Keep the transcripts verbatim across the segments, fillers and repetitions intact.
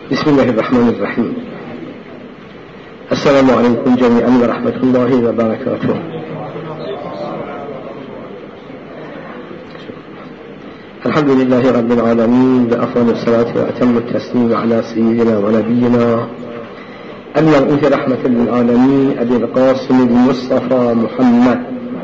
بسم الله الرحمن الرحيم. السلام عليكم جميعا ورحمة الله وبركاته. الحمد لله رب العالمين، بأفضل الصلاة وأتم التسليم على سيدنا ونبينا المبعوث رحمة للعالمين أبي القاسم المصطفى محمد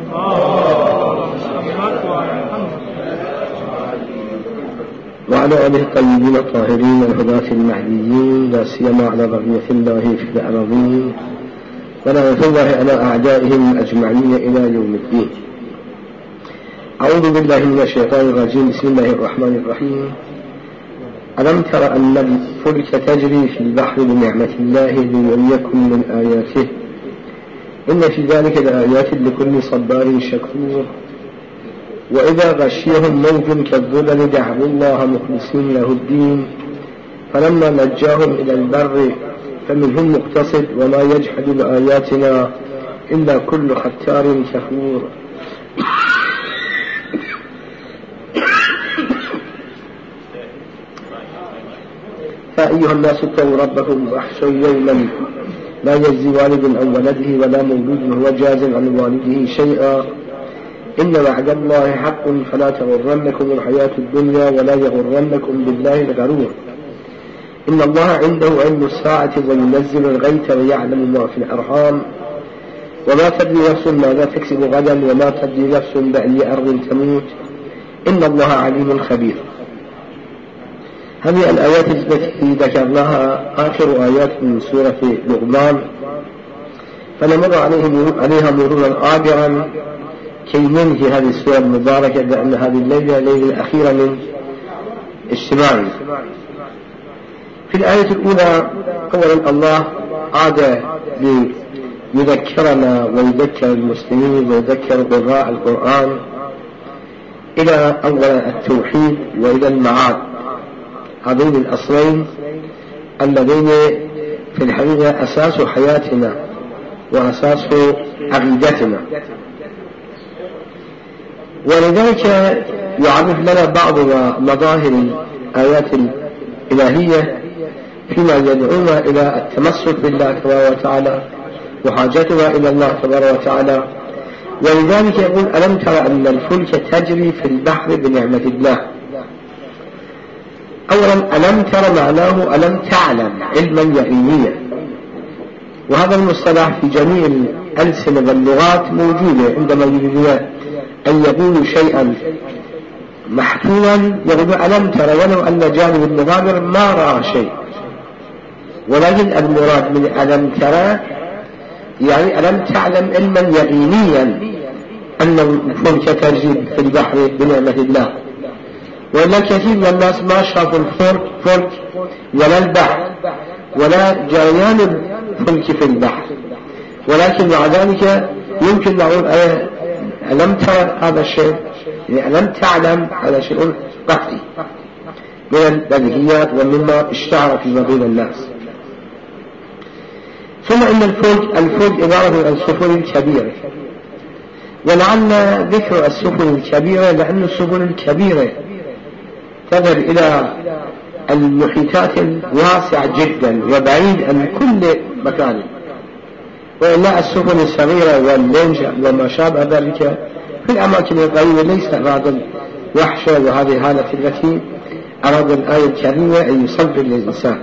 وعلى آله الطيبين الطاهرين الهداة المهديين، لا سيما على بقية الله في الأراضين ولعنة الله على أعدائهم أجمعين إلى يوم الدين. أعوذ بالله من الشيطان الرجيم. بسم الله الرحمن الرحيم. ألم تر أن الفلك تجري في البحر بنعمة الله ليريكم من آياته إن في ذلك لآيات لكل صبار شكور. وإذا غشيهم موج كالظلل دعوا الله مخلصين له الدين فلما نجاهم إلى البر فمنهم مقتصد وما يجحد بآياتنا إلا كل ختار كفور. فأيها الناس اتقوا ربكم واخشوا يوما لا يجزي والد عن ولده ولا مولود هو جاز عن والده شيئا إن وعد الله حق فلا تغرنكم الحياة الدنيا ولا يغرنكم بالله الغرور. إن الله عنده علم الساعة وينزل الغيث ويعلم ما في الأرحام وما تدري نفس ماذا تكسب غدا وما تدري نفس بأي أرض تموت إن الله عليم خبير. هذه الآيات التي ذكرناها آخر آيات من سورة لقمان، فنمر عليها مرورا عابرا كي ننهي هذه السورة المباركة، لأن هذه الليلة الليلة الأخيرة من اجتماعنا. في الآية الأولى أولا الله عاد ليذكرنا ويذكر المسلمين ويذكر قراء القرآن إلى أولا التوحيد وإلى المعاد، هذين الأصلين اللذين في الحقيقة أساس حياتنا وأساس عقيدتنا. ولذلك يعرف لنا بعض مظاهر الآيات الإلهية فيما يدعونا إلى التمسك بالله تبارك وتعالى وحاجتنا إلى الله تبارك وتعالى. ولذلك يقول ألم تر أن الفلك تجري في البحر بنعمة الله. أولا ألم تر معناه ألم تعلم علما يقينيا، وهذا المصطلح في جميع الألسنة واللغات موجودة. عندما يريدون أن يقولوا شيئا محتوما يقولون ألم تر، ولو أن جانب المغامر ما رأى شيء، ولكن المراد من ألم ترى يعني ألم تعلم علما يقينيا أن الفلك تجري في البحر بنعمة الله. ولا كثير من الناس ما شافوا الفلك ولا البحر ولا جريان الفلك في البحر، ولكن مع ذلك يمكن نقول ألم ترى هذا الشيء، يعني ألم تعلم هذا شيء قطعي من البديهيات ومما اشتهر في بين الناس. ثم إن الفلك الفلك عبارة عن السفن الكبيرة، ولعل ذكر السفن الكبيرة لأن السفن الكبيرة تذهب إلى المحيطات الواسعة جدا وبعيد عن كل مكان، وإلا السفن الصغيرة واللونج وما شابه ذلك في الأماكن القريبة ليس أراد وحشة. وهذه الحالة التي أراد الآية الكريمة أن يصبر للإنسان.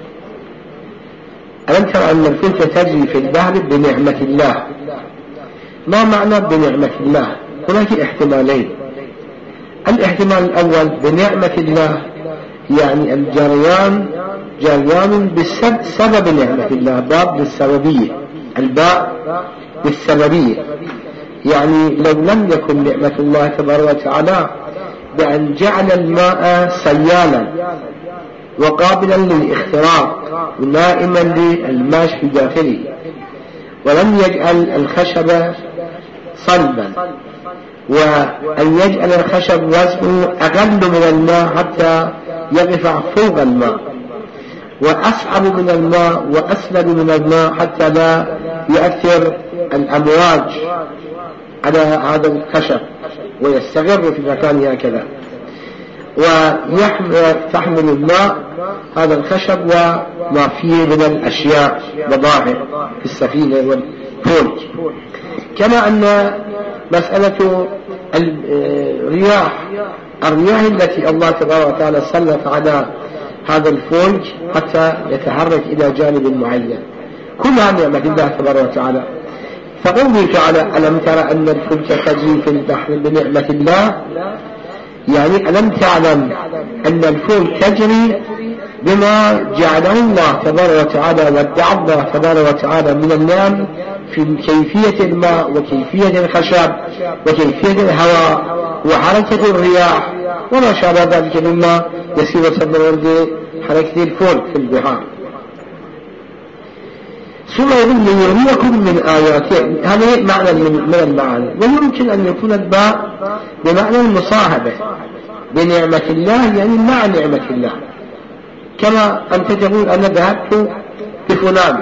ألم ترى أن الفلك تجري في البحر بنعمة الله. ما معنى بنعمة الله؟ هناك احتمالين. الاحتمال الأول بنعمة الله يعني الجريان جريان بسبب نعمة الله، باب بالسببية، الباء بالسببية، يعني لو لم يكن نعمة الله تبارك وتعالى بأن جعل الماء سيالا وقابلا للاختراق ونائما للماش في داخله، ولم يجعل الخشب صلبا، وأن يجعل الخشب وزنه أقل من الماء حتى يرفع فوق الماء، وأصعب من الماء وأسلب من الماء حتى لا يؤثر الأمواج على هذا الخشب ويستقر في مكانه هكذا، وتحمل الماء هذا الخشب وما فيه من الأشياء بضائع في السفينة والفلك. كما أن مسألة الرياح الرياح التي الله تبارك وتعالى سلط على هذا الفلك حتى يتحرك إلى جانب معين، كلها نعمة الله تبارك وتعالى. فقوله تعالى ألم ترى أن الفلك تجري في البحر بنعمة الله، يعني ألم تعلم أن الفلك تجري بما جعله الله تبارك وتعالى وادعى الله تبارك وتعالى من النعم في كيفية الماء وكيفية الخشب وكيفية الهواء وحركة الرياح وما شابه ذلك مما يسير صدر حركة الفلك في البحار. ثم يقول ليريكم من آياته، هذا معنى من المعاني. ويمكن أن يكون الباء بمعنى المصاحبة بنعمة الله، يعني مع نعمة الله، كما أنت تقول أنا ذهبت بفلان،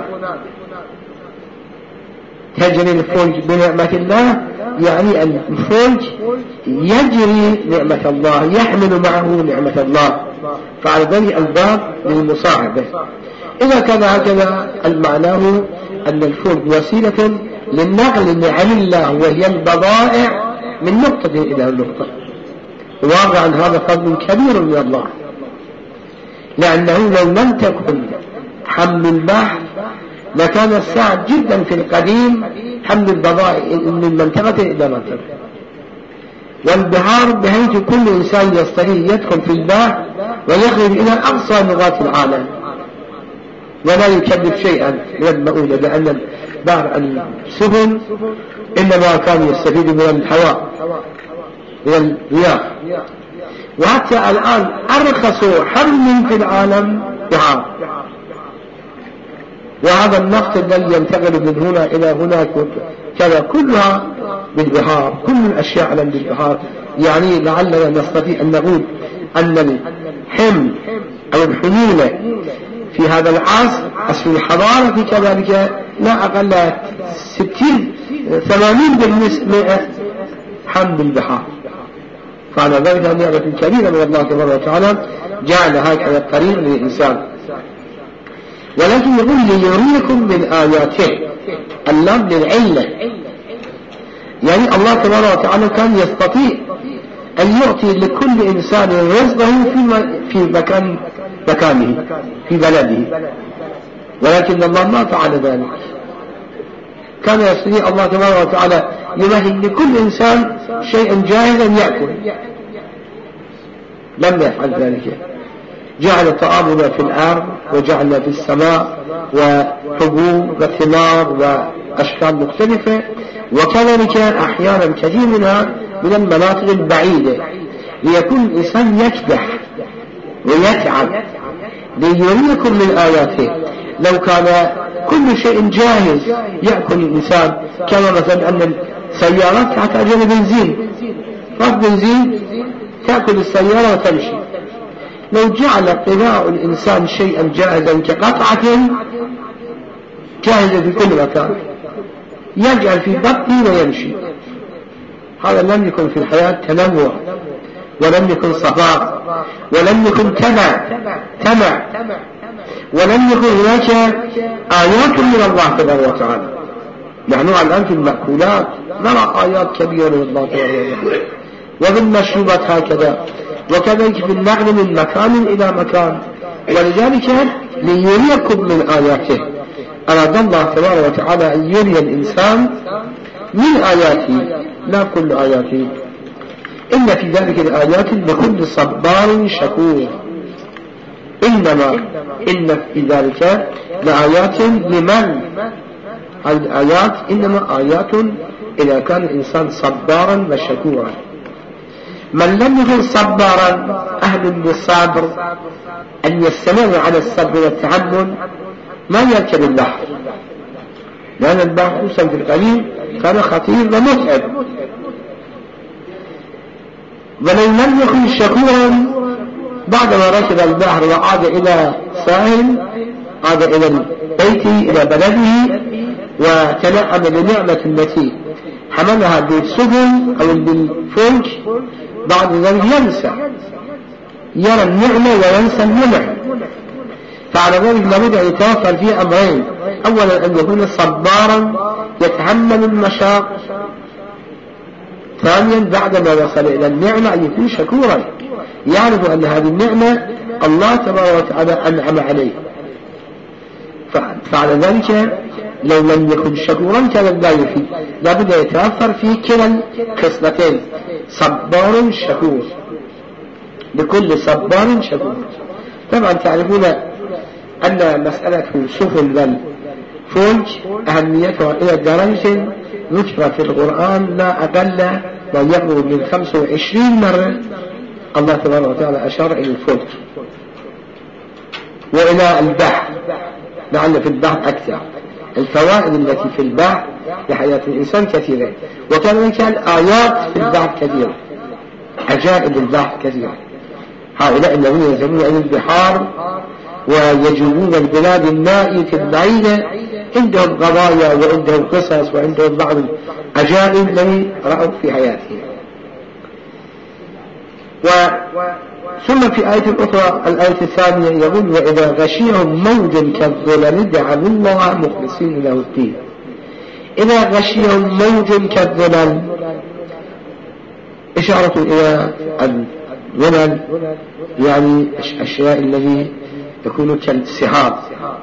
تجري الفلك بنعمة الله، يعني الفلك يجري نعمة الله، يحمل معه نعمة الله، فعلى ذلك الباب للمصاحبة. إذا كان هكذا المعنى أن الفلك وسيلة للنقل نعم الله وهي البضائع من نقطة إلى نقطة. واقعا هذا فضل كبير من الله، لأنه لو لم تكن حمل البحر لكان صعب جدا في القديم حمل البضائع من منطقة إلى منطقة. والبحار بحيث كل إنسان يستطيع يدخل في البحر ويخرج إلى أقصى نقاط العالم ولا يكلف شيئا من المؤونة، لأن البحر السفن إنما كان يستفيد من الهواء من الرياح. وحتى الآن أرخص حمل في العالم بحار، وهذا النفط الذي ينتقل من هنا إلى هناك كذا كلها بالبحار، كل الأشياء على بالبحار. يعني لعلنا نستطيع أن نقول أن الحمل أو الحمولة في هذا العصر عصر الحضارة كذلك لا أقل ستين ثمانين بالمئة حمل البحار. فعلى ذلك نعمة كبيرة من الله تبارك وتعالى جعل هكذا الطريق للإنسان. ولكن يقول ليريكم من آياته، اللام للعلة، يعني الله تبارك وتعالى كان يستطيع أن يعطي لكل إنسان رزقه في مكان مكانه في بلده، ولكن الله ما فعل ذلك. كان يستطيع الله تبارك وتعالى يمهد لكل إنسان شيئا جاهزا يأكل، لم يفعل ذلك. جعل طعامنا في الأرض وجعل في السماء وحبوب وثمار وأشكال مختلفة، وكذلك أحيانا كثير منها من المناطق البعيدة، ليكون الإنسان يكدح ويتعب. ليريكم من آياته، لو كان كل شيء جاهز يأكل الإنسان، كما مثلا أن السيارات تحتاج إلى بنزين، فقط بنزين تأكل السيارة وتمشي. لو جعل قناع الإنسان شيئا جاهزا كقطعة جاهزة في كل مكان يجعل في بطنه ويمشي، هذا لم يكن في الحياة تنوع، ولم يكن صفاء، ولم يكن تمع تمع ولم يكن هناك آيات من الله تبارك وتعالى. نحن الآن في المأكولات نرى آيات كبيرة من الله تبارك وتعالى، وبالمشروبات هكذا، وكذلك بالنقل من مكان إلى مكان. ولذلك ليريكم من آياته، أراد الله تبارك وتعالى أن يري الإنسان من آياته، لا كل آياته. إن في ذلك الآيات لكل صبار شكور. إنما إن في ذلك لآيات لمن؟ هذه الآيات إنما آيات إذا كان الإنسان صبارا وشكورا. من لم يكن صبارا أهل بالصبر أن يستمر على الصبر والتحمل ما يركب البحر، لأن البحر خصوصا في القليل كان خطير ومتعب. ولو لم يكن شكورا بعدما ركب البحر وعاد إلى ساحل، عاد إلى البيت إلى بلده وتنعم بالنعمة التي حملها بالسفن أو بالفلك، بعد ذلك ينسى، يرى النعمة وينسى النعمة. فعلى ذلك لابد أن يتوفر فيه أمرين: أولا أن يكون صبارا يتحمل المشاق، ثانيا بعدما وصل إلى النعمة أن يكون شكورا، يعرف أن هذه النعمة الله تبارك وتعالى أنعم عليه. فعلى ذلك لو لم يكن شكورا كان لا يفيد، لابد يتوفر فيه كلا الخصلتين: صبار شكور، لكل صبار شكور. طبعا تعرفون أن مسألة سفن والفلك أهميتها إلى درجة ذكر في القرآن لا أقل ما يقرب من خمسة وعشرين مرة الله تبارك وتعالى أشار إلى الفلك وإلى البحر، لعل في البحر أكثر. الفوائد التي في البحر لحياة الإنسان كثيرة، وكذلك الآيات في البحر كثيرة، عجائب البحر كثيرة. هؤلاء الذين يذهبون إلى البحار ويجوبون البلاد النائية البعيدة عندهم قضايا وعندهم قصص وعندهم بعض العجائب التي رأوا في حياتهم. و ثم في آية أخرى الآية الثانية يقول: وإذا غشيهم موج كالظلل دعوا الله مخلصين له الدين. إذا غشيهم موج كالظلل إشارة إلى الظلل، يعني أشياء الذي يكون كالسحاب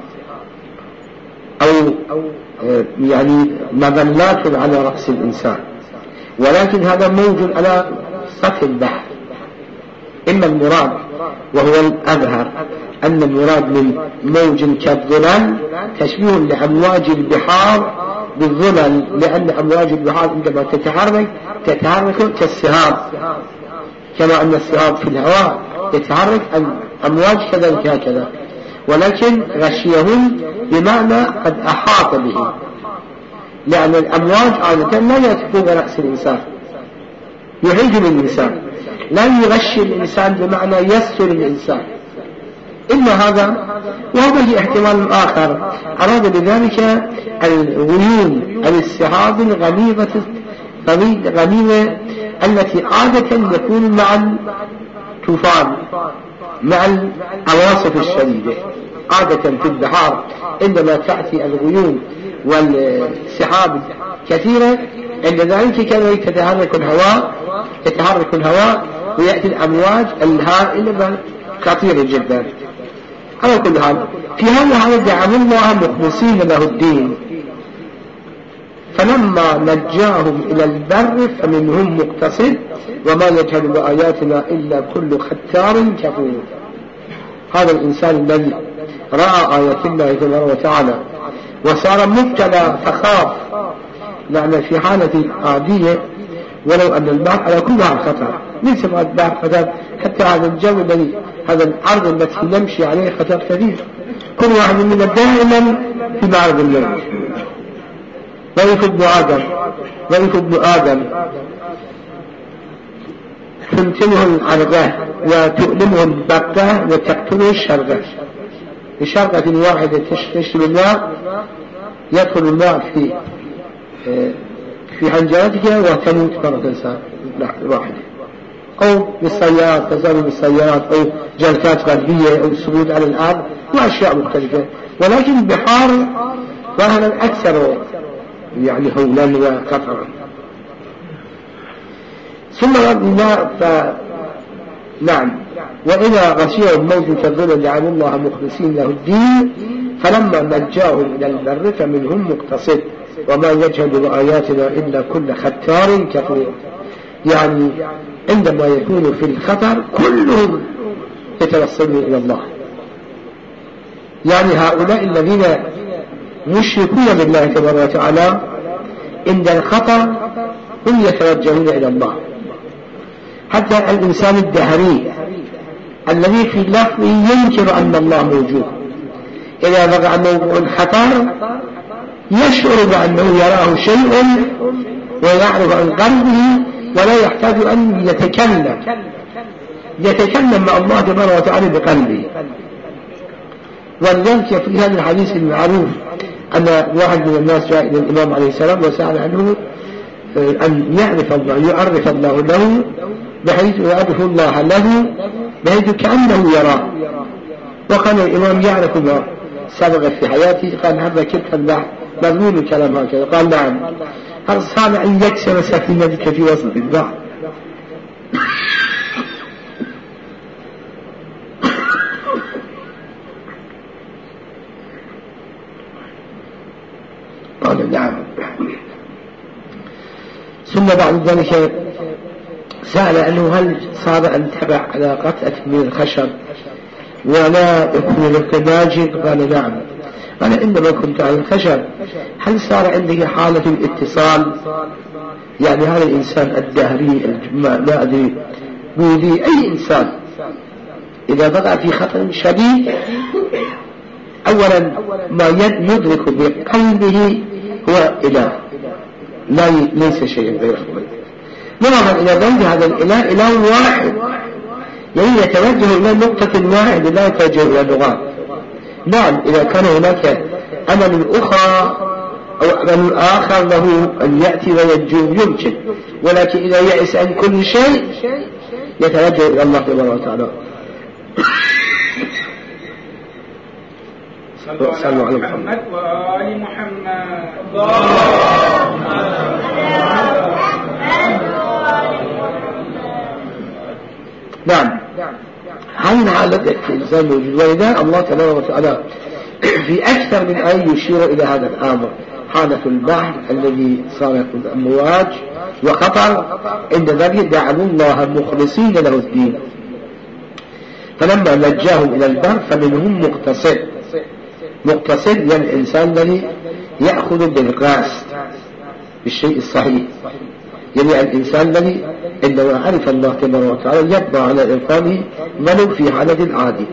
أو يعني مظلات على رأس الإنسان، ولكن هذا موج على سطح البحر. إما المراد وهو الأظهر أن المراد من موج كالظلل تشبيه لأمواج البحار بالظلل، لأن أمواج البحار عندما تتحرك تتحرك كالسحاب، كما أن السحاب في الهواء يتحرك، الأمواج كذلك هكذا. ولكن غشيهم بمعنى قد أحاط به، لأن الأمواج عادة لا يأتي رأس الإنسان، يحيط بالإنسان، لا يغشي الإنسان بمعنى يستر الإنسان. إلا هذا، وهذا احتمال آخر أراد بذلك الغيوم أو السحاب الغليظة الغليظة التي عادة يكون مع الطوفان، مع العواصف الشديدة. عادة في البحار عندما تأتي الغيوم والسحاب كثيرة، عند ذلك كان تتحرك الهواء تتحرك الهواء ويأتي الأمواج الهائلة خطيرة جدا. على كل حال في هذا هذا دعوا الله مخلصين له الدين، فلما نجاهم إلى البر فمنهم مقتصد وما يجهل بآياتنا إلا كل ختار كفور. هذا الإنسان الذي رأى آيات الله تبارك وتعالى وصار مبتلى فخاف، لأن في حالة عادية ولو أن البحر على كلها خطر، ليس ما البحر خطر، حتى هذا الجو الذي هذا الأرض التي نمشي عليه خطر كبير. كل واحد منا دائما في معرض الموت. ضيف ابن آدم ضيف ابن آدم تمتنه العرقة وتؤلمه البقة وتقتله الشرقة. بشرقة واحدة تشرب الماء، يدخل الماء في في حنجرتك وتموت مرة واحدة، أو بالسيارات، تزال بالسيارات، أو جلسات قلبية، أو السجود على الأرض، وأشياء مختلفة. ولكن البحار ظاهرا أكثر يعني هولا وقطعا. ثم ف... نعم وإذا غشيهم موج كالظلل دعوا الله مخلصين له الدين فلما نجاهم إلى البر فمنهم مقتصد وما يجهل بآياتنا إلا كل ختار كفور. يعني عندما يكون في الخطر كلهم يتوصلون إلى الله. يعني هؤلاء الذين مشركون بالله تبارك وتعالى عند الخطر هم يتوجهون إلى الله. حتى الإنسان الدهري الذي في لفظه ينكر أن الله موجود، إذا وقع موضوع خطر يشعر بأنه يراه شيء ويعرف عن قلبه ولا يحتاج أن يتكلم يتكلم مع الله تبارك وتعالى بقلبه. ولذلك في هذا الحديث المعروف أن واحد من الناس جاء إلى الإمام عليه السلام وسأل عنه أن يعرف الله يعرف الله له بحيث يعرف الله له بحيث كأنه يراه. وكان الإمام يعرف ما سبق في حياته، قال هذا كيف البحر مضمون الكلام هكذا؟ قال نعم، هل صار أن يكسر سفينتك في وسط البحر؟ قال نعم. ثم بعد ذلك سأل أنه هل صار أن تبع على قطعة من الخشب ولا يكون لك ناجد؟ قال نعم. قال إنما كنت على الخشب، هل صار عندك حالة الاتصال؟ يعني هذا الإنسان الدهري ما أدري بودي أي إنسان إذا بقى في خطر شديد أولا ما يدرك بقلبه هو إله، لا ليس شيء غيره. نظرا إلى ذلك هذا الإله إله واحد، يعني يتوجه إلى نقطة واحدة لا يتوجه إلى لغات. نعم إذا كان هناك أمل أخرى أو أمل آخر له أن يأتي وينجو يمكن، ولكن إذا يأس عن كل شيء يتوجه إلى الله سبحانه وتعالى. صلوا على محمد وآل محمد. نعم هذه حالة الإنسان موجود، ولذا الله تبارك وتعالى في أكثر من آية يشير إلى هذا الأمر، حالة البحر الذي صار أمواج وخطر، عند ذلك دعوا الله مخلصين له الدين، فلما نجاهم إلى البر فمنهم مقتصد. مقتصد يعني الإنسان الذي يأخذ بالقاس بالشيء الصحيح، يعني الإنسان الذي عندما عرف الله تبارك وتعالى يبقى على إرفانه ولو في حالة العادي.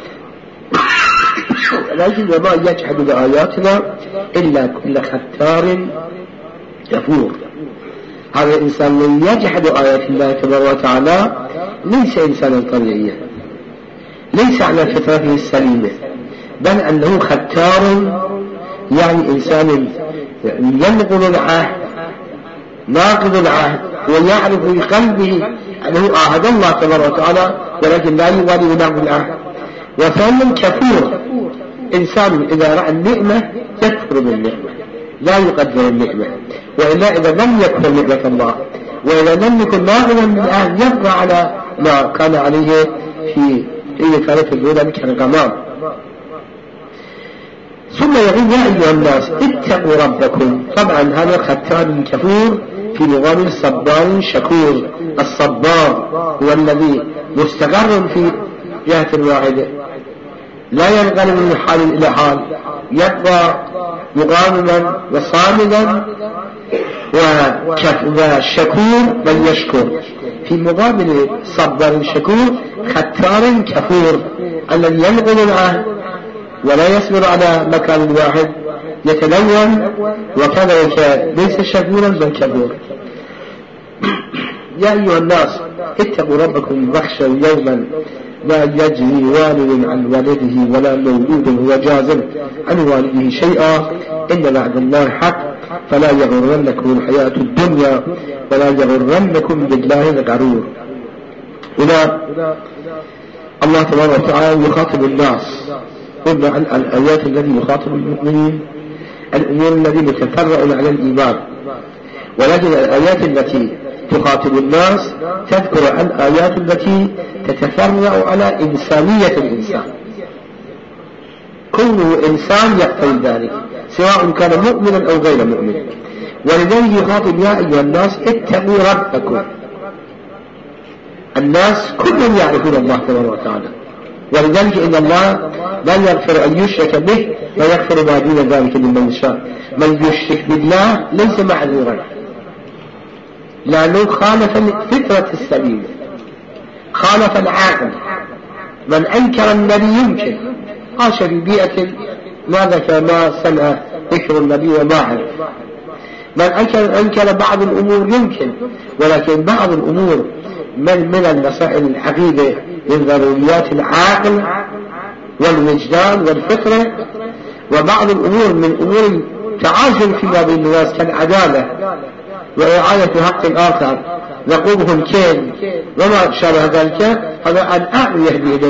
لكن وما يجحد بآياتنا إلا كل ختار كفور. هذا الإنسان من يجحد آيات الله تبارك وتعالى ليس إنسانا طبيعيا، ليس على فطرته السليمة، بل أنه ختار، يعني إنسان ينقض العهد ناقض العهد ويعرف في قلبه أنه عاهد الله تبارك وتعالى ولكن لا يوالي ناقض العهد. وثانيا كفور، إنسان إذا رأى النعمة يكفر بالنعمة، لا يقدر النعمة، وإلا إذا لم يكفر نعمة الله وإذا لم يكن ناقضا بالعهد يبقى على ما كان عليه في هي كانت الأولى كالغمام. ثم يقول يا أيها الناس اتقوا ربكم. طبعا هذا ختان كفور في لغة الصبار شكور. الصبار هو الذي مستقر في جهة واحدة لا ينقلب من حال إلى حال، يبقى مقاوما وصامدا. والشكور من يشكر في مقابل صبر شكور ختار كفور الذي ينقل العهد ولا يصبر على مكان واحد، يتلون وكذلك ليس شكورا بل كفور. يا أيها الناس اتقوا ربكم واخشوا يوما لا يجزي والد عن والده ولا مولود هو جاز عن والده شيئا إن وعد الله حق فلا يغرنكم الحياة الدنيا ولا يغرنكم بالله الغرور. هنا الله تبارك وتعالى يخاطب الناس. قلنا عن الآيات التي يخاطب المؤمنين الأمور التي متفرع على الإيمان، ولكن الآيات التي تخاطب الناس تذكر الآيات التي تتفرع على إنسانية الإنسان، كونه إنسان يقتضي ذلك سواء كان مؤمنا أو غير مؤمن. ولذلك يخاطب يا أيها الناس اتقوا ربكم. الناس كلهم يعرفون الله تبارك وتعالى، ولذلك إن الله لا يغفر أن يشرك به ويغفر ما دون ذلك لمن يشاء. من يشرك بالله ليس معذورا لأنه خالف الفطرة السليمة، خالف العاقل. من أنكر النبي يمكن عاش في بيئة ماذا كما سمع ذكر النبي وما عرف. من أنكر, أنكر بعض الأمور يمكن، ولكن بعض الأمور من, من المسائل العقيدة من ضروريات العقل والوجدان والفطرة، وبعض الأمور من أمور تعاشر فيما بين الناس كالعدالة وإعادة حق الآخر نقومه الكيل وما شابه ذلك. هذا الأعلى يهدي إليه.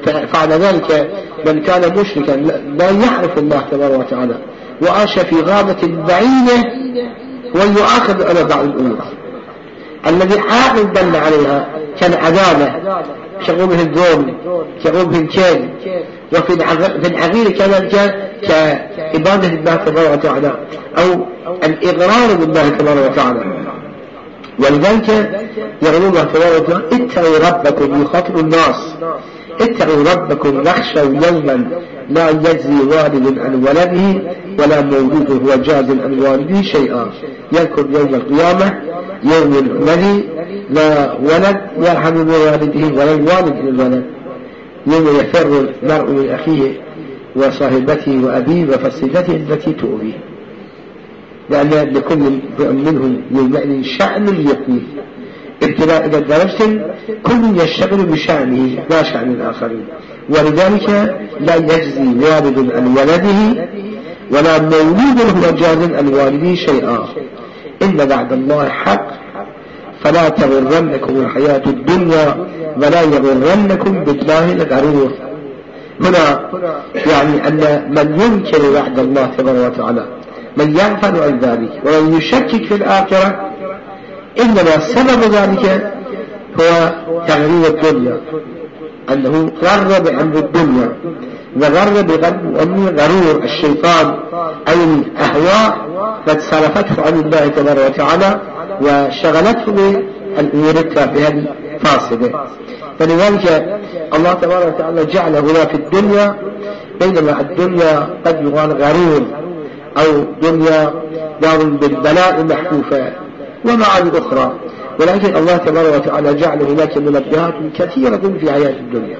فعل ذلك من كان مشركا لا يعرف الله تبارك وتعالى وعاش في غابة بعيدة ويؤاخذ على بعض الأمور الذي عاقل دل عليها كالعدالة شغل به الظلم شغل به الكيد وفي العقيدة كذلك كعبادة الله تبارك وتعالى أو الإغرار بالله تبارك وتعالى. ولذلك يقول الله تبارك وتعالى اتقوا ربكم يخاطب الناس اتقوا ربكم واخشوا يوما لا يجزي والد عن ولده ولا مولود هو جاز عن والده شيئا يذكر يوم القيامة يوم الذي لا ولد يرحم بوالده ولا الوالد للولد يوم يفر المرء من أخيه وصاحبته وأبيه وفصيلته التي تؤويه لأن لكل منهم يومئذ شأن يقضيه ابتلاء إلى درجة كل يشتغل بشأنه لا شأن الآخرين. ولذلك لا يجزي والد عن ولده ولا مولود هو جاز عن والده شيئا إن بعد الله حق فلا تغرنكم الحياة الدنيا ولا يغرنكم بالله الغرور. هنا يعني أن من ينكر وعد الله تبارك وتعالى من يغفل عن ذلك ومن يشكك في الآخرة إنما سبب ذلك هو تغرير الدنيا أنه غر بأمر الدنيا وغر بأمر غرور الشيطان أي الأهواء قد صرفته عن الله تبارك وتعالى وشغلته بالأمور التافهة الفاسدة. فلذلك الله تبارك وتعالى جعل هنا في الدنيا بينما الدنيا قد يقال غرور أو دنيا دار بالبلاء محفوفة ومعاني أخرى ولكن الله تبارك وتعالى جعل هناك منبهات كثيرة في حياة الدنيا.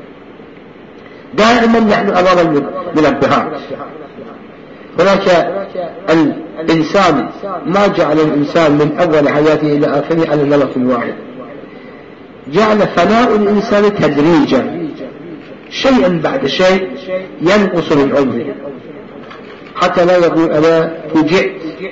دائما نحن أمام المنبهات. هناك الإنسان ما جعل الإنسان من أول حياته إلى آخره على نمط واحد جعل فناء الإنسان تدريجا شيئا بعد شيء ينقص من عمره حتى لا يقول أنا فجئت.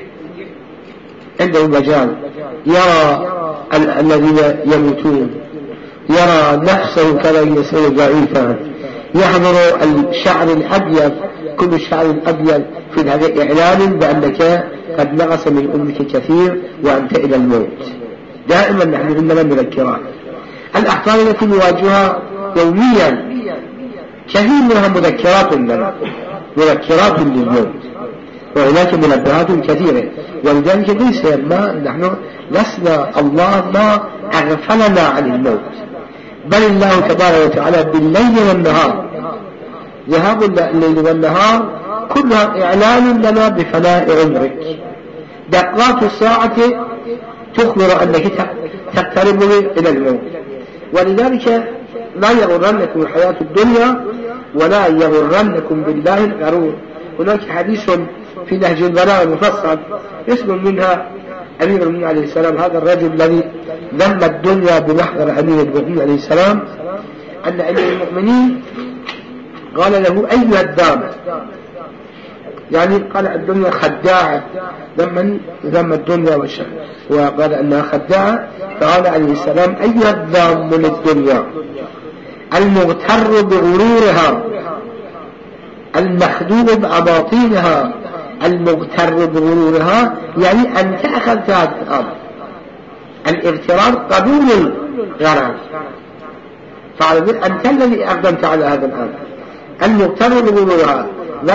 عنده مجال يرى الذين يموتون يرى نفسه كذا يصير ضعيفا يحضر الشعر الأبيض كل الشعر الأبيض في هذا إعلان بأنك قد نقص من عمرك كثير وأنت إلى الموت. دائما نحن عندنا مذكرات الأخطار التي نواجهها يوميا كثير منها مذكرات لنا مذكرات للموت وهناك منبهات كثيرة. ولذلك ليس ما نحن لسنا الله ما أغفلنا عن الموت بل الله تبارك وتعالى بالليل والنهار ذهاب الليل والنهار كلها إعلان لنا بفناء عمرك. دقات الساعة تخبر أنك تقترب إلى الموت. ولذلك لا يغرنكم الحياة الدنيا ولا يغرنكم بالله الغرور. هناك حديث في نهج البلاغة المفصل اسم منها أمير المؤمنين عليه السلام هذا الرجل الذي ذم الدنيا بمحضر أمير المؤمنين عليه السلام أن أمير المؤمنين قال له أيها الدام يعني قال الدنيا خداعة ذم ذم الدنيا والشر وقال أنها خداعة فقال عليه السلام أيها الدام من الدنيا المغتر بغرورها المخدوع بأباطيلها المغتر بغرورها يعني أنت أخذت هذا الأمر. الاغترار قبول الغرام فعلى أنت الذي أقدمت على هذا الأمر. المغتر بغرورها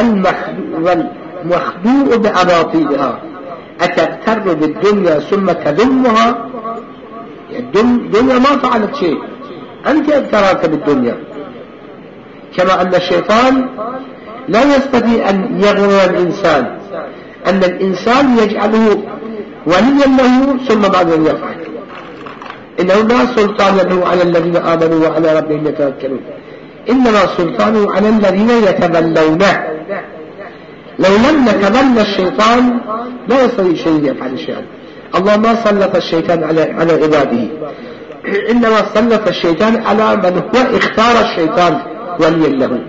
والمخدوع بأباطيلها أتغتر بالدنيا ثم تذمها. الدنيا ما فعلت شيء أنت اغتررت بالدنيا. كما أن الشيطان لا يستطيع أن يغرر الإنسان أن الإنسان يجعله وليا له ثم بعد أن يفعل. إنه لا سلطان له على الذين آمنوا وعلى ربهم يتوكلون إنما سلطانه على الذين يتبلونه. لو لم يتبلى الشيطان لا يستطيع شيء يفعل شيئا. الله ما سلط الشيطان على على عباده إنما سلط الشيطان على من هو اختار الشيطان وليا له.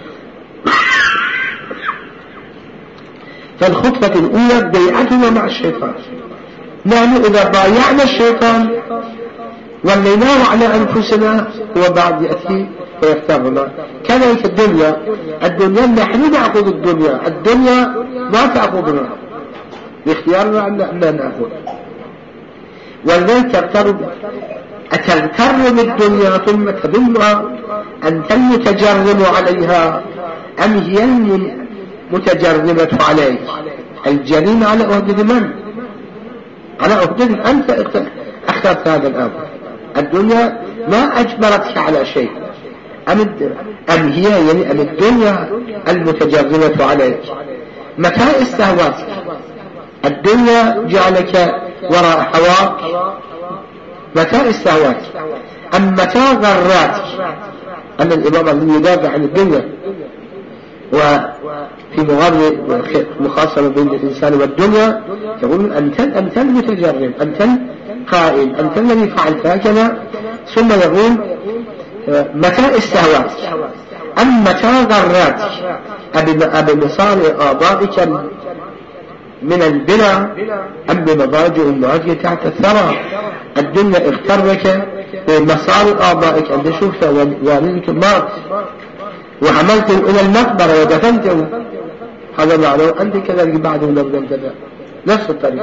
فالخطوة الأولى بيعتنا مع الشيطان. نحن إذا بايعنا الشيطان وليناه على أنفسنا هو بعد يأتي ويختارنا. كذلك الدنيا الدنيا نحن نأخذ الدنيا، الدنيا ما تأخذنا باختيارنا أن لا نأخذ. ولذلك تغتر أتغتر بالدنيا ثم تذمها أنت المتجرم عليها أم هي المتجرمة عليك؟ الجريمة على أهدد من؟ على أهدد أنت اخترت هذا الأمر. الدنيا ما أجبرتك على شيء، أم, أم هي يعني أم الدنيا المتجرمة عليك؟ متى استهواتك الدنيا جعلك وراء هواك؟ متى استهواتك؟ أم متى غراتك؟ أن الإمام الذي يدافع عن الدنيا وفي مغرب مخاصمة بين الإنسان والدنيا يقول أنت أنت المتجرم، أنت القائل، أنت الذي فعلت هكذا. ثم يقول متى استهواتك؟ أم متى غراتك؟ أبمصالح آبائك من البناء أم بمضاجع أمهاتك تحت الثرى؟ الدنيا اخترك بمصالح آبائك، أنت شفت والدك مات وحملته إلى المقبرة ودفنته، هذا معناه أنت كذلك بعده لم تنتبه، نفس الطريقة.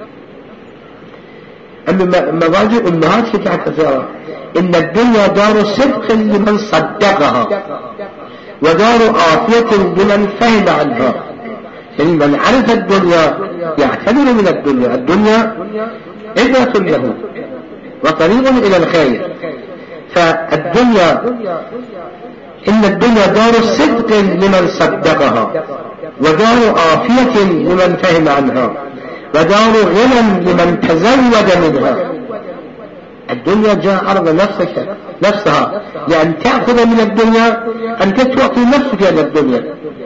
أما مضاجع أمهاتك تحت الثرى. إن الدنيا دار صدق لمن صدقها ودار آفية لمن فهم عنها. يعني من عرف الدنيا يعتبر من الدنيا، الدنيا عبرة له وطريق إلى الخير. فالدنيا إن الدنيا دار صدق لمن صدقها ودار آفية لمن فهم عنها ودار غنى لمن تزود منها. الدنيا جاء عرض نفسك نفسها لأن تأخذ من الدنيا، أن تعطي نفسك إلى الدنيا.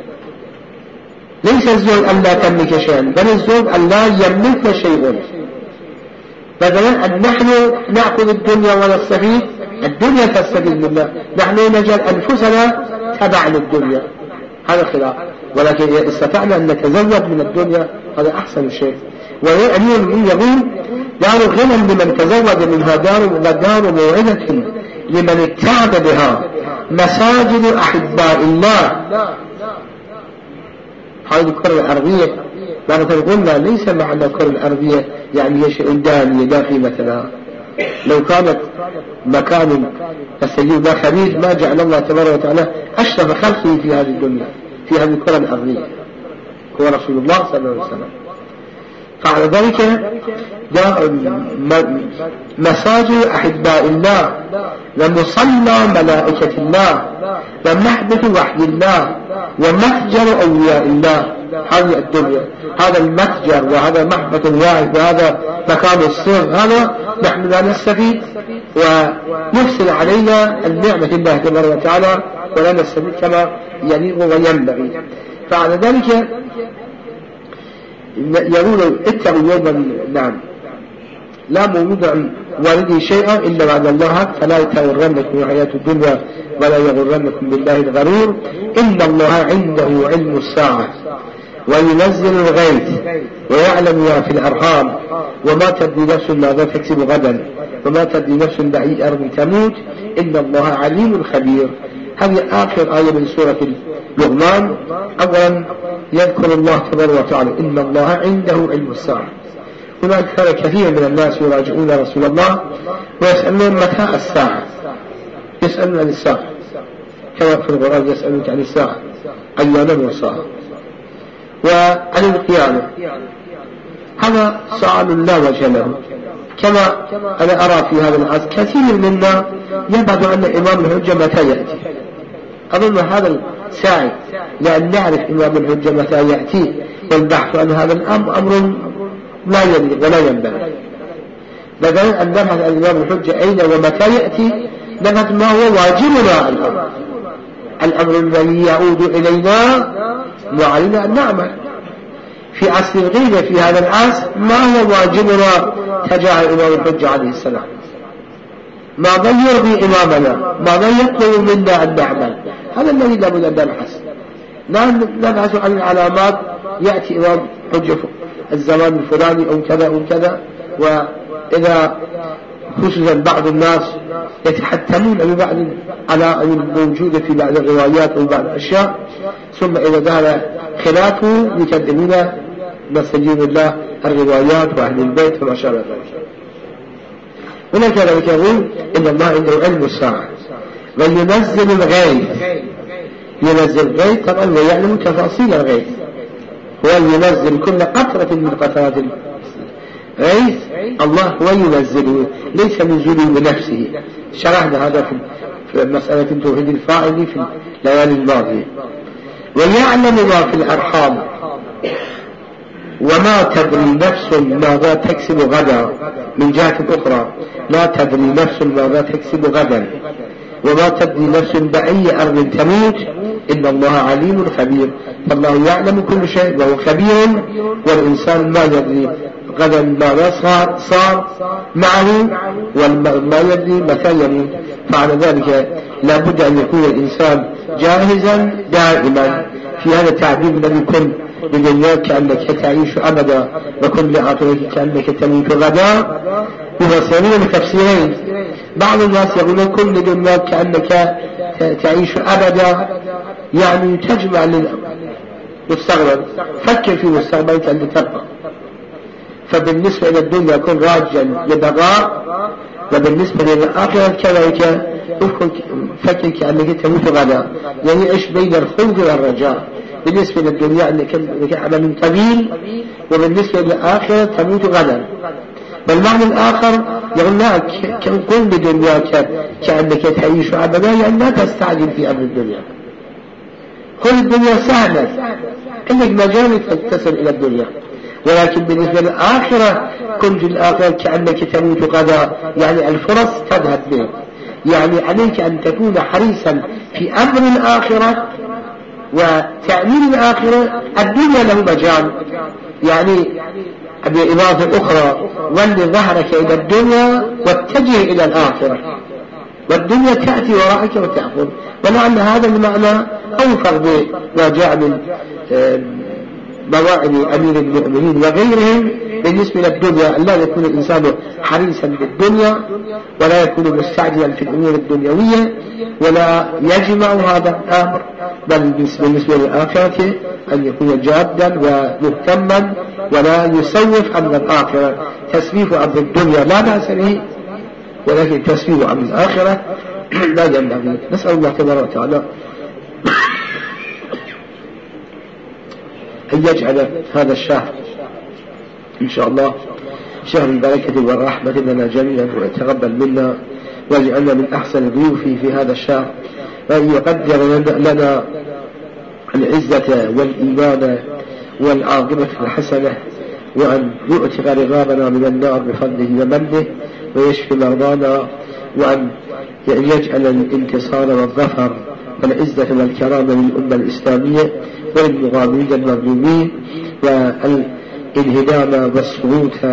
ليس الزوج أن لا تملك شيئا، بل الزوج أن لا يملك شيء. بدلا أن نحن نأخذ الدنيا ونستفيد، الدنيا تستفيد منا، نحن نجعل أنفسنا تبع للدنيا، هذا خلاف. ولكن إذا استطعنا أن نتزود من الدنيا هذا أحسن شيء. ويقول دار غنى لمن تزود منها، دار ودار موعدة لمن اتعب بها، مساجد أحباء الله. هذه الكرة الأرضية مرة قلنا ليس معنى الكرة الأرضية يعني شيء دانية لا قيمة لها. لو كانت مكان تستجيب لا خبيث ما جعل الله تبارك وتعالى أشرف خلقه في هذه الدنيا، في هذه الكرة الأرضية هو رسول الله صلى الله عليه وسلم. فعلى ذلك مساجد أحباء الله ومصلى ملائكة الله ومحبة وحي الله ومتجر أولياء الله. هذه الدنيا، هذا المتجر وهذا محبة الواحد وهذا مكان السر، هذا نحن لا نستفيد ويفسد علينا النعمة الله تبارك وتعالى ولا نستفيد كما يليق وينبغي. فعلى ذلك يقول اتقوا يوما نعم لا موجود عن والده شيئا إلا بعد الله، فلا يتغرنكم الحياة الدنيا ولا يغرنكم بالله الغرور. إن الله عنده علم الساعة وينزل الغيث ويعلم ما في الأرحام وما تدري نفس ماذا تكسب غدا وما تدري نفس بأي أرض تموت إن الله عليم خبير. هذه آخر آية من سورة لقمان. أولا يذكر الله تبارك وتعالى إن الله عنده علم الساعة. هناك كثير من الناس يراجعون رسول الله ويسألون متى الساعة، يسألون عن الساعة كما في القرآن يسألونك عن الساعة أيانا مرساها وعن القيامة. هذا سؤال لا وجه له. كما أنا أرى في هذا العصر كثير منا يبعد أن إمام الحجة متى يأتي. أظن هذا ساعد لأن نعرف إمام الحجة متى يأتي، والبحث عن هذا الأمر أمر لا يليق ولا ينبغي. بدل أن نبحث عن إمام الحجة أين ومتى يأتي نبحث ما هو واجبنا الأمر الأمر الذي يعود إلينا وعلينا أن نعمل. في عصر الغيبة في هذا العصر ما هو واجبنا تجاه إمام الحجة عليه السلام؟ ماذا يرضي إمامنا؟ ماذا يطلب منا أن نعمل؟ هذا الذي لابد أن نبحث. لا نبحث عن العلامات يأتي إمام حجة الزمان الفلاني أو كذا أو كذا، وإذا خصوصا بعض الناس يتحتمون ببعض العلائم الموجودة في بعض الروايات أو بعض الأشياء، ثم إذا ظهر خلافه يكذبون مساجين الله الروايات وأهل البيت وما شابه ذلك. ولذلك يقول إن الله عنده علم الساعة وينزل الغيث. ينزل الغيث طبعا ويعلم تفاصيل الغيث، هو ينزل كل قطرة من قطرات الغيث، الله هو ينزله، ليس نزوله بنفسه. شرحنا هذا في مسألة توحيد الفاعل في الليالي الماضية. ويعلم ما في الأرحام وما تدري نفس ماذا تكسب غدا. من جهة أخرى لا تدري نفس ماذا تكسب غدا وما تدري نفس بأي أرض تموت إن الله عليم خبير. فالله يعلم كل شيء وهو خبير، والإنسان ما يدري غدا ماذا صار, صار معه وما يدري متى يموت. فعلى ذلك لا بد أن يكون الإنسان جاهزا دائما. في هذا التعبير الذي كن بدنياك كأنك تعيش أبدا وكن لآخرك كأنك تموت غدا يفسرون تفسيرين. بعض الناس يقولون كن لدنياك كأنك تعيش أبدا، يعني تجمع للمستقبل، فكر في مستقبلك أن تبقى. فبالنسبة إلى الدنيا كن راجا لبقاء، وبالنسبة للآخرة كذلك فكر كأنك تموت غدا، يعني عيش بين الخوف والرجاء. بالنسبة للدنيا أنك عمل طويل، وبالنسبة للآخرة تموت غدا. بالمعنى الآخر يقول لا كن بدنياك كأنك تعيش أبدا، يعني لا تستعجل في أمر الدنيا. كل الدنيا سهلة، عندك مجال تصل إلى الدنيا، ولكن بالنسبة للآخرة كن في الآخرة كأنك تموت غدا، يعني الفرص تذهب بك. يعني عليك أن تكون حريصا في أمر الآخرة وتأمين الآخرة. الدنيا له مجال، يعني بإضافة أخرى ولي ظهرك إلى الدنيا واتجه إلى الآخرة، والدنيا تأتي وراءك وتأخذ. ولعل هذا المعنى أوفر بما جاء من مواعظ أمير المؤمنين وغيرهم بالنسبة للدنيا، أن لا يكون الإنسان حريصا بالدنيا ولا يكون مستعجلا في الأمور الدنيوية ولا يجمع هذا الأمر، بل بالنسبة للآخرة أن يكون جادا ومهتما ولا يسوف أمر الآخرة. تسويف أمر الدنيا لا بأس به، ولكن تسويف أمر الآخرة لا ينبغي. نسأل الله تبارك وتعالى أن يجعل هذا الشهر إن شاء الله شهر البركة والرحمة لنا جميعا، ويتقبل منا ويجعلنا من أحسن الضيوف في هذا الشهر، وأن يقدر لنا العزة والإيمان والعاقبة الحسنة، وأن يؤتق رغابنا من النار بفضله ومنه، ويشفي مرضانا، وأن يجعل الانتصار والظفر والعزة والكرامة للأمة الإسلامية وللمغامرين المظلومين، والانهدام والسقوط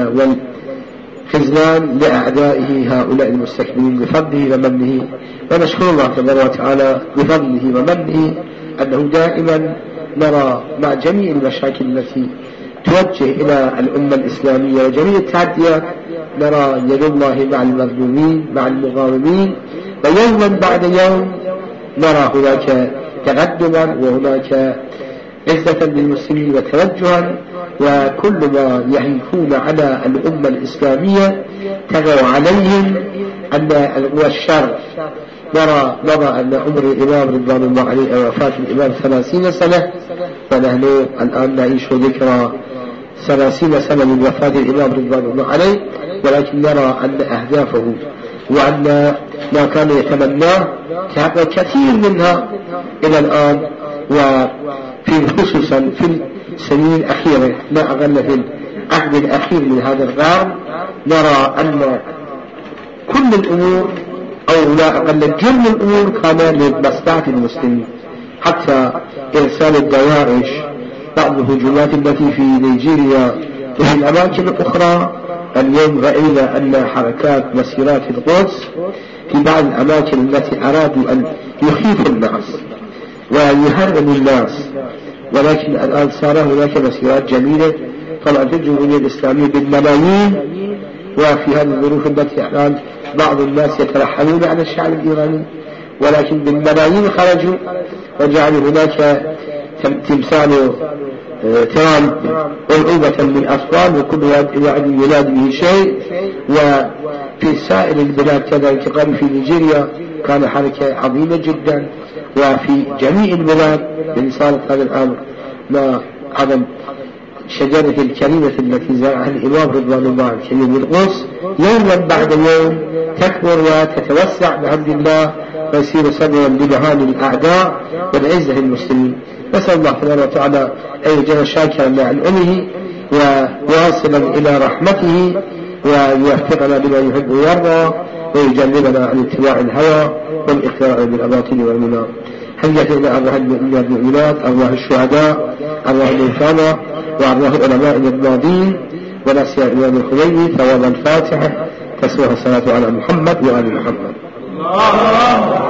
والخذلان لأعدائه هؤلاء المستكبرين بفضله ومنه. ونشكر الله تبارك وتعالى بفضله ومنه أنه دائما نرى مع جميع المشاكل التي توجه إلى الأمة الإسلامية وجميع التعديات، نرى يد الله مع المظلومين مع المغامرين، ويوما بعد يوم نرى هناك تقدما وهناك عزة للمسلمين وتوجها، وكل ما يهيفون على الأمة الإسلامية تغوا عليهم أن الشر. نرى نرى أن عمر الإمام رضوان الله عليه وفاة الإمام ثلاثين سنة، ونحن الآن نعيش ذكرى ثلاثين سنة من وفاة الإمام رضوان الله عليه، ولكن نرى أن أهدافه وأن ما كان يتمناه تحقق كثير منها إلى الآن، وفي خصوصا في السنين الأخيرة لا أقل في العهد الأخير من هذا القرن نرى أن كل الأمور أو لا أقل جل الأمور كان لمصلحة المسلمين، حتى إرسال الدواعش بعض الهجومات التي في نيجيريا وفي الأماكن الأخرى. اليوم رأينا أن حركات مسيرات القدس في بعض الأماكن التي أرادوا أن يخيفوا الناس ويهربوا الناس، ولكن الآن صار هناك مسيرات جميلة طلعت الجمهورية الإسلامية بالملايين، وفي هذه الظروف التي الآن بعض الناس يترحمون على الشعب الإيراني، ولكن بالملايين خرجوا وجعلوا هناك تمثال ترامب ألعوبة للأطفال وكل واحد ينادي به شيء. وفي سائر البلاد كذلك، قالوا في نيجيريا كان حركة عظيمة جدا، وفي جميع البلاد التي صارت هذا الأمر ما عدم شجرة الكريمة التي زرعها الإمام رضوان الله الكريم بالقدس يوما بعد يوم تكبر وتتوسع بحمد الله، ويصير صدرا لمهان الأعداء والعزة للمسلمين. نسأل الله سبحانه وتعالى أن يجعل شاكرا لأنعمه وواصلا إلى رحمته، ويوفقنا بما يحب ويرضى، ويجنبنا عن اتباع الهوى والإقراء بالأباطيل والمنى. حيث إلى أرواح المؤمنات، أرواح الشهداء، أرواح الموتى، وأرواح العلماء الماضين، ونسي الإمام الخميني ثواب الفاتحة تسوى الصلاة على محمد وآل محمد.